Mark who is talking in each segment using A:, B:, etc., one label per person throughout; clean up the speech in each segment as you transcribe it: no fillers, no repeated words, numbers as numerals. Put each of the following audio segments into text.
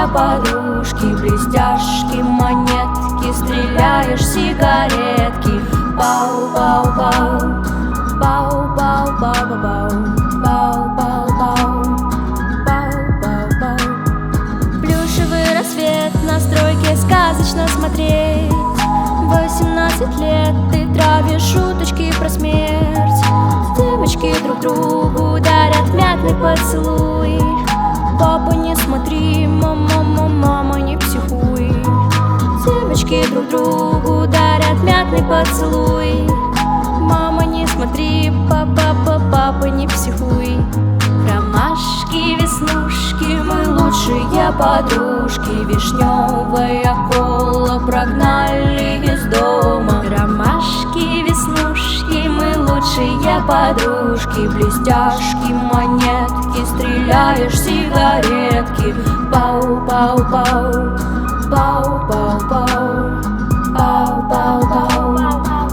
A: лучшие подружки, блестяшки, монетки, стреляешь сигаретки. Бау-бау-бау, бау-бау-бау-бау, бау-бау-бау, бау-бау-бау. Плюшевый рассвет на стройке сказочно смотреть. 18 лет ты травишь шуточки про смерть. Девочки друг другу дарят мятный поцелуй. Папа, не смотри, мама, не психуй. Девочки друг другу дарят мятный поцелуй. Мама, не смотри, папа, не психуй. Ромашки, веснушки, мы лучшие подружки. Вишневая кола прогнали из дома. Ромашки, веснушки, мы лучшие подружки. Блестяшки, монетки, стреляешь сигаретки. Бау-бау-бау, бау-бау-бау, бау-бау-бау.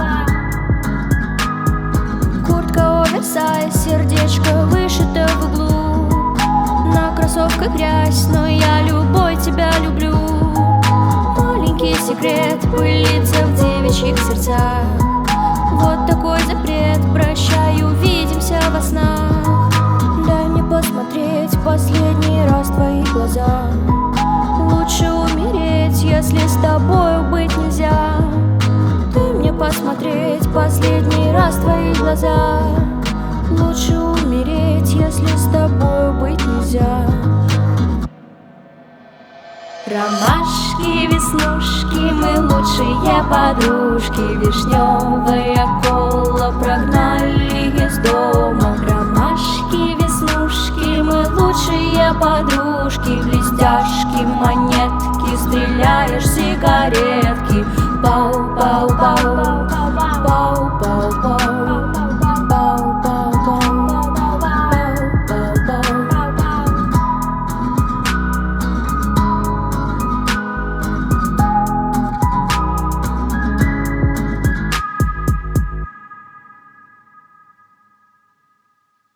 A: Куртка оверсайз, сердечко вышито в углу. На кроссовках грязь, но я любой тебя люблю. Маленький секрет пылится в девичьих сердцах. Вот такой запрет, прощай, увидимся во снах. Дай мне посмотреть последний раз в твои глаза. Лучше умереть, если с тобою быть нельзя. Дай мне посмотреть последний раз в твои глаза. Лучше умереть, если с тобою быть нельзя. Ромашки, веснушки, мы лучшие подружки. Вишневая кола прогнали из дома. Ромашки, веснушки, мы лучшие подружки. Блестяшки, монетки, стреляешь сигаретки. Бау-бау-бау.